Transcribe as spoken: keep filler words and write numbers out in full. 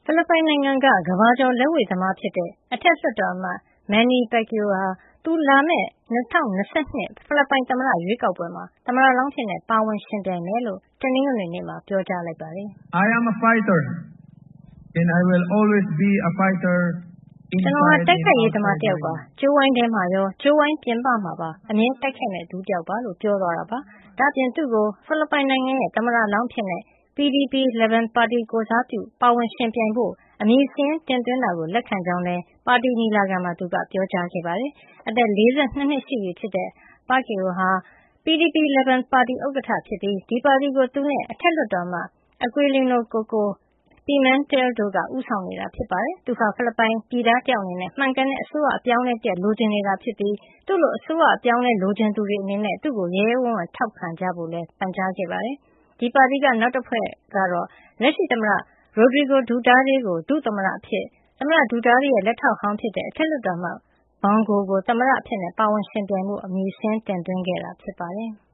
ဖိလစ်ပိုင်နိုင်ငံကကမ္ဘာကျော်လက်ဝှေ့သမားဖြစ်တဲ့အထက်လွှတ်တော်အမတ် Manny Pacquiao ဟာသူလာမယ့်၂၀၂၂ဖိလစ်ပိုင်သမ္မတရွေးကောက်ပွဲမှာသမ္မတလောင်းအဖြစ်ပါဝင်ယှဉ်ပြိုင်မယ်လို့တနင်္ဂနွေနေ့မှာပြောကြားလိုက်ပါတယ်။ I am a fighter and I will always be a fighter. ကျွန်တော်ဟာတိုက်ခိုက်ရေးသမားတယောက်ပါ။ကျိုးဝိုင်းထဲမှာရောကျိုးဝိုင်းပြင်ပမှာပါအမြဲတိုက်ခိုက်မဲ့သူတယောက်ပါလို့ပြောသွားတာပါ။ဒါ့အပြင်သူ့ကိုဖိလစ်ပိုင်နိုင်ငံရဲ့သမ္မတလောင်းဖြစ်တဲ့ P D P အင်န် ပါတီကိုယ်စားပြုပါဝင်ယှဉ်ပြိုင်ဖို့အမည်စာရင်းတင်သွင်းတာကိုလက်ခံကြောင်းလည်းပါတီညီလာခံမှာသူကပြောကြားခဲ့ပါတယ်။အသက်၄၂နှစ်ရှိပြီဖြစ်တဲ့ Pacquiao ဟာ P D P အင်န် ပါတီဥက္ကဋ္ဌဖြစ်ပြီးဒီပါတီကိုသူနဲ့အထက်လွှတ်တော်အမတ် Aquilino Koko Pimentel တို့ကဦးဆောင်နေတာဖြစ်ပါတယ်။သူဟာဖိလစ်ပိုင်ပြည်သားတယောက်အနေနဲ့မှန်ကန်တဲ့အစိုးရအပြောင်းအလဲတရပ်လိုချင်နေတာဖြစ်ပြီးသူ့လိုအစိုးရအပြောင်းအလဲလိုချင်သူတွေအနေနဲ့သူ့ကိုရဲရဲဝံ့ဝံ့ထောက်ခံကြဖို့လည်းပန်ကြားခဲ့ပါတယ်။ဒီပါတီကနောက်တဖွဲ့ကတော့လက်ရှိသမ္မတ Rodrigo Duterte ကိုဒုသမ္မတအဖြစ်သမ္မတ Duterte ရဲ့လက်ထောက်ဟောင်းဖြစ်တဲ့အထက်လွှတ်တော်အမတ် Bongo ကိုသမ္မတအဖြစ်ပါဝင်ယှဉ်ပြိုင်ဖို့အမည်စာရင်းတင်သွင်းခဲ့တာဖြစ်ပါတယ်။